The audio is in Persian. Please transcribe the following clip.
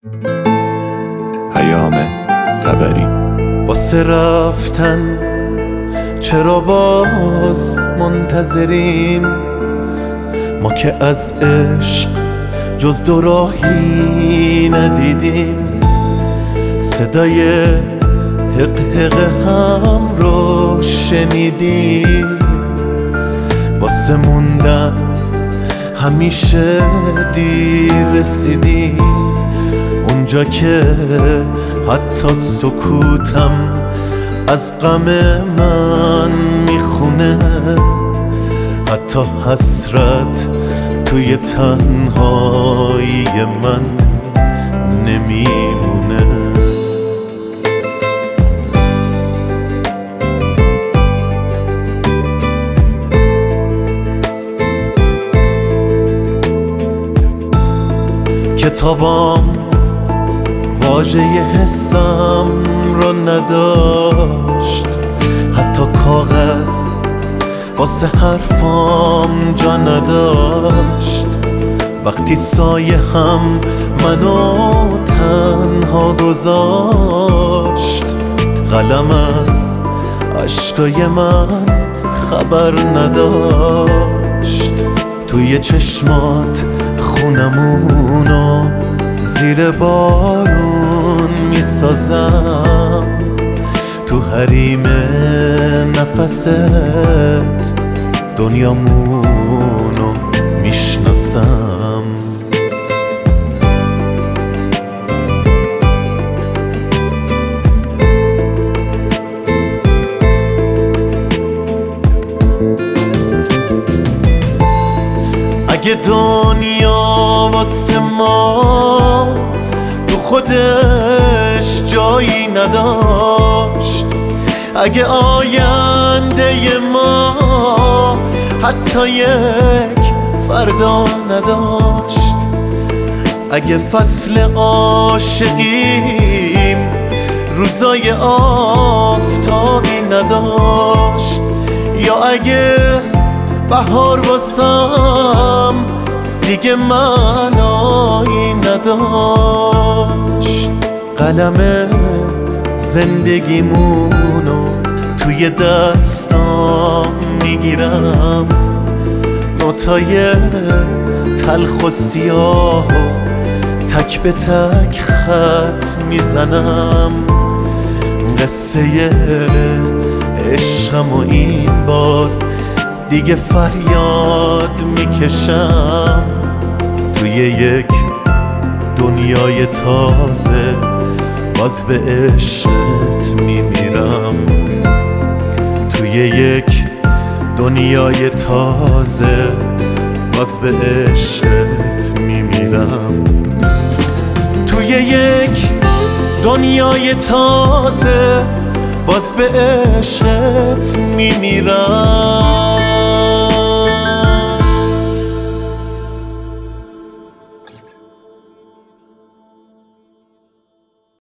پیام تبری. واسه رفتن چرا باز منتظریم؟ ما که از عشق جز دو راهی ندیدیم. صدای حق حق هم رو شنیدیم. واسه موندن همیشه دیر رسیدیم. اونجا که حتی سکوتم از غم من میخونه، حتی حسرت توی تنهایی من نمیمونه. کتابام واژه حسم رو نداشت، حتی کاغذ واسه حرفام جا نداشت. وقتی سایه هم منو تنها گذاشت، قلم از عشقای من خبر نداشت. توی چشمات خونمونو زیر بارون میسازم، تو حریم نفست دنیامونو میشناسم. اگه دنیا واسه ما تو خودش جایی نداشت، اگه آینده ما حتی یک فردا نداشت، اگه فصل عاشقیم روزای آفتابی نداشت، یا اگه بهار واسم دیگه معنایی نداشت. قلم زندگیمونو توی دستام میگیرم، نوتای تلخ و سیاه و تک به تک خط میزنم. قصه عشقم و این بار دیگه فریاد میکشم. توی یک دنیای تازه باز به عشقت میمیرم. توی یک دنیای تازه باز به عشقت میمیرم. توی یک دنیای تازه باز به عشقت میمیرم.